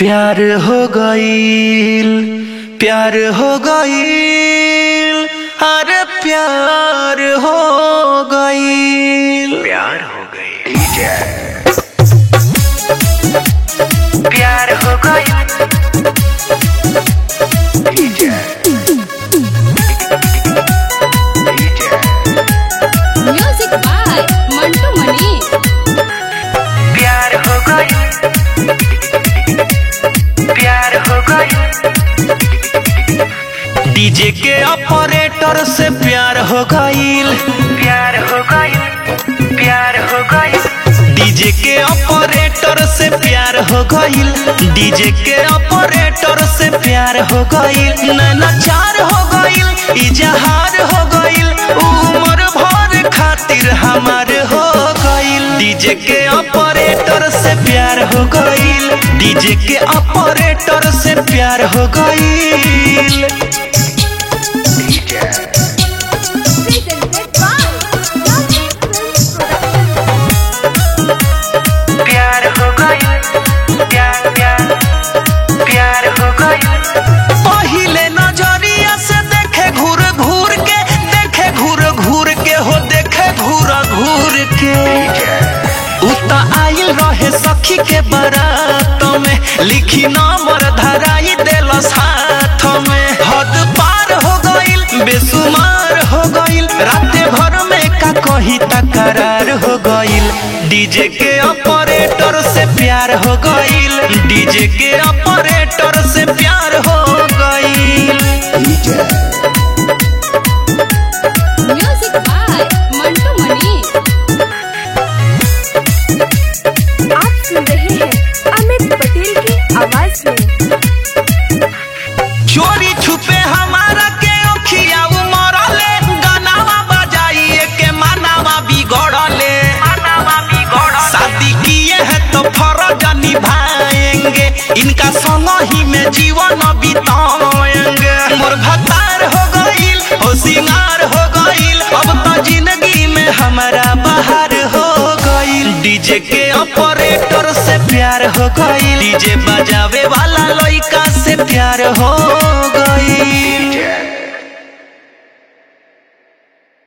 प्यार हो गईल, प्यार हो गईल, अरे प्यार हो गईल, प्यार हो गई, प्यार हो गईल, म्यूजिक बाय मंटू मनी। प्यार हो गईल, प्यार हो गईल, डीजे के ऑपरेटर से प्यार हो गईल, प्यार हो गईल, प्यार हो गईल, डीजे के ऑपरेटर से प्यार हो गईल, डीजे के ऑपरेटर से प्यार हो गईल, नैना चार हो गईल, इजहार हो गईल, उम्र भर खातिर हमार हो गईल, डीजे के ऑपरेटर से प्यार हो गईल, डीजे के ऑपरेटर से प्यार हो गईल। प्यार हो गईल, प्यार प्यार प्यार हो गईल, पहिले नजरिया से देखे घूर घूर के, देखे घूर घूर के हो, देखे घूर घूर के, उता आइल रहे सखी के बारात में, लिखी नंबर धराई देलस हाथ में, हद पार हो गईल, बेसुमार हो गईल, राते भर में का कही तकरार हो गईल, डीजे के ऑपरेटर से प्यार हो गईल, डीजे के ऑपरेटर से प्यार हो गईल। Music by Mantu Mani. आप सुन रहे हैं अमित पटेल की आवाज में। चोरी छुपे हमारा के ओखिया उमरले, गानावा बजाइए के मानावा बिगड़ले, मानावा बिगड़ले, शादी किए हैं तो फर्ज निभाएंगे, इनका संग ही में जीवन बिताएंगे, मोर भतार हो गईल, हो सिंगार हो गईल, अब तो जिंदगी में हमारा बाहर हो गईल, डीजे के ऑपरेटर से प्यार हो गईल, डीजे बजावे वाला लड़का से प्यार हो गईल।